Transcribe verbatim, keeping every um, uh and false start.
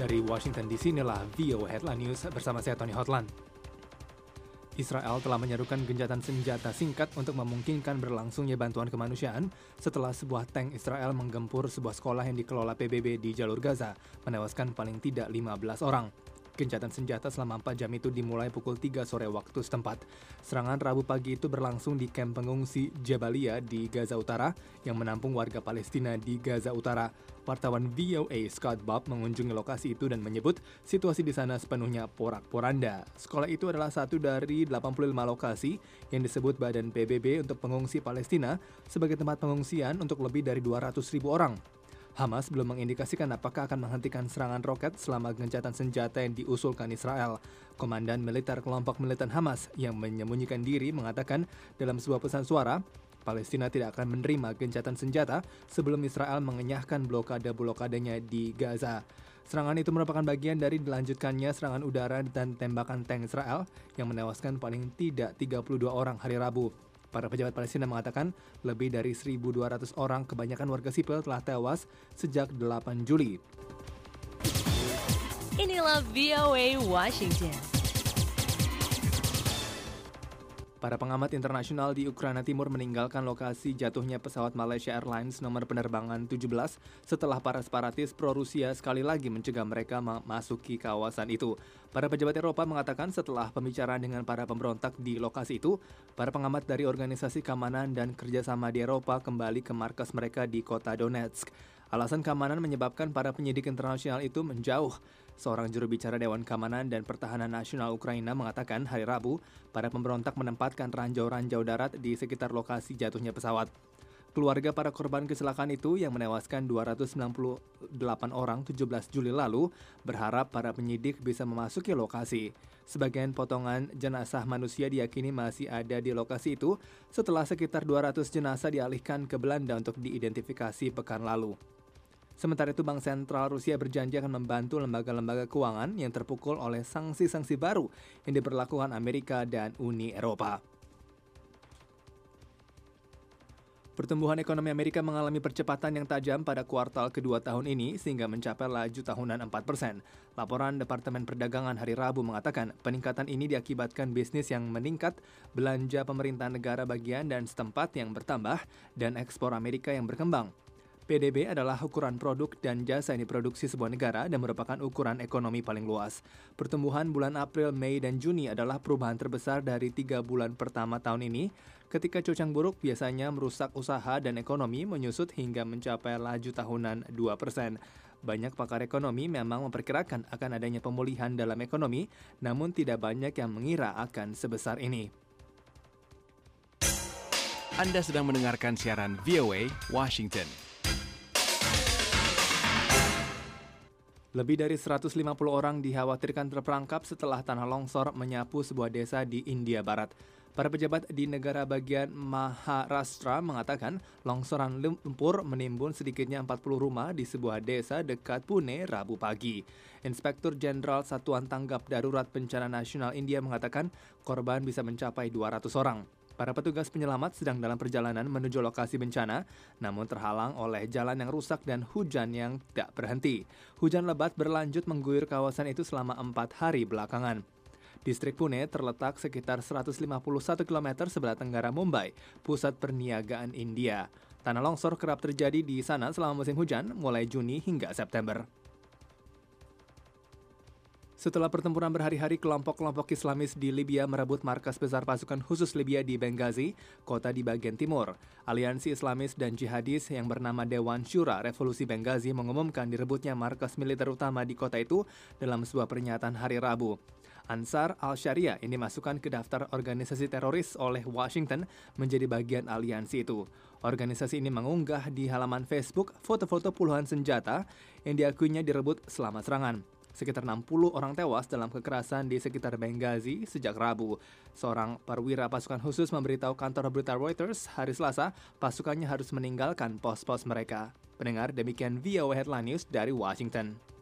Dari Washington D C, inilah V O A Headline News bersama saya Tony Hotland. Israel telah menyerukan gencatan senjata singkat untuk memungkinkan berlangsungnya bantuan kemanusiaan setelah sebuah tank Israel menggempur sebuah sekolah yang dikelola P B B di jalur Gaza, menewaskan paling tidak lima belas orang. Gencatan senjata selama empat jam itu dimulai pukul tiga sore waktu setempat. Serangan Rabu pagi itu berlangsung di kamp pengungsi Jabalia di Gaza Utara yang menampung warga Palestina di Gaza Utara. Wartawan V O A Scott Bob mengunjungi lokasi itu dan menyebut situasi di sana sepenuhnya porak-poranda. Sekolah itu adalah satu dari delapan puluh lima lokasi yang disebut Badan P B B untuk pengungsi Palestina sebagai tempat pengungsian untuk lebih dari dua ratus ribu orang. Hamas belum mengindikasikan apakah akan menghentikan serangan roket selama gencatan senjata yang diusulkan Israel. Komandan militer kelompok militan Hamas yang menyembunyikan diri mengatakan dalam sebuah pesan suara, Palestina tidak akan menerima gencatan senjata sebelum Israel mengenyahkan blokade-blokadenya di Gaza. Serangan itu merupakan bagian dari dilanjutkannya serangan udara dan tembakan tank Israel yang menewaskan paling tidak tiga puluh dua orang hari Rabu. Para pejabat Palestina mengatakan lebih dari seribu dua ratus orang, kebanyakan warga sipil, telah tewas sejak delapan Juli. Inilah V O A Washington. Para pengamat internasional di Ukraina Timur meninggalkan lokasi jatuhnya pesawat Malaysia Airlines nomor penerbangan tujuh belas setelah para separatis pro-Rusia sekali lagi mencegah mereka memasuki kawasan itu. Para pejabat Eropa mengatakan setelah pembicaraan dengan para pemberontak di lokasi itu, para pengamat dari Organisasi Keamanan dan Kerjasama di Eropa kembali ke markas mereka di kota Donetsk. Alasan keamanan menyebabkan para penyidik internasional itu menjauh. Seorang juru bicara Dewan Keamanan dan Pertahanan Nasional Ukraina mengatakan hari Rabu, para pemberontak menempatkan ranjau-ranjau darat di sekitar lokasi jatuhnya pesawat. Keluarga para korban kecelakaan itu yang menewaskan dua ratus sembilan puluh delapan orang tujuh belas Juli lalu berharap para penyidik bisa memasuki lokasi. Sebagian potongan jenazah manusia diyakini masih ada di lokasi itu setelah sekitar dua ratus jenazah dialihkan ke Belanda untuk diidentifikasi pekan lalu. Sementara itu, Bank Sentral Rusia berjanji akan membantu lembaga-lembaga keuangan yang terpukul oleh sanksi-sanksi baru yang diberlakukan Amerika dan Uni Eropa. Pertumbuhan ekonomi Amerika mengalami percepatan yang tajam pada kuartal kedua tahun ini sehingga mencapai laju tahunan empat persen. Laporan Departemen Perdagangan hari Rabu mengatakan peningkatan ini diakibatkan bisnis yang meningkat, belanja pemerintah negara bagian dan setempat yang bertambah, dan ekspor Amerika yang berkembang. P D B adalah ukuran produk dan jasa yang diproduksi sebuah negara dan merupakan ukuran ekonomi paling luas. Pertumbuhan bulan April, Mei, dan Juni adalah perubahan terbesar dari tiga bulan pertama tahun ini, ketika cuaca buruk biasanya merusak usaha dan ekonomi menyusut hingga mencapai laju tahunan dua persen. Banyak pakar ekonomi memang memperkirakan akan adanya pemulihan dalam ekonomi, namun tidak banyak yang mengira akan sebesar ini. Anda sedang mendengarkan siaran V O A Washington. Lebih dari seratus lima puluh orang dikhawatirkan terperangkap setelah tanah longsor menyapu sebuah desa di India Barat. Para pejabat di negara bagian Maharashtra mengatakan longsoran lumpur menimbun sedikitnya empat puluh rumah di sebuah desa dekat Pune Rabu pagi. Inspektur Jenderal Satuan Tanggap Darurat Bencana Nasional India mengatakan korban bisa mencapai dua ratus orang. Para petugas penyelamat sedang dalam perjalanan menuju lokasi bencana, namun terhalang oleh jalan yang rusak dan hujan yang tidak berhenti. Hujan lebat berlanjut mengguyur kawasan itu selama empat hari belakangan. Distrik Pune terletak sekitar seratus lima puluh satu kilometer sebelah tenggara Mumbai, pusat perniagaan India. Tanah longsor kerap terjadi di sana selama musim hujan, mulai Juni hingga September. Setelah pertempuran berhari-hari, kelompok-kelompok Islamis di Libya merebut markas besar pasukan khusus Libya di Benghazi, kota di bagian timur. Aliansi Islamis dan Jihadis yang bernama Dewan Syura Revolusi Benghazi mengumumkan direbutnya markas militer utama di kota itu dalam sebuah pernyataan hari Rabu. Ansar al-Sharia ini dimasukkan ke daftar organisasi teroris oleh Washington menjadi bagian aliansi itu. Organisasi ini mengunggah di halaman Facebook foto-foto puluhan senjata yang diakuinya direbut selama serangan. Sekitar enam puluh orang tewas dalam kekerasan di sekitar Benghazi sejak Rabu. Seorang perwira pasukan khusus memberitahu kantor berita Reuters hari Selasa pasukannya harus meninggalkan pos-pos mereka. Pendengar, demikian V O A Headline News dari Washington.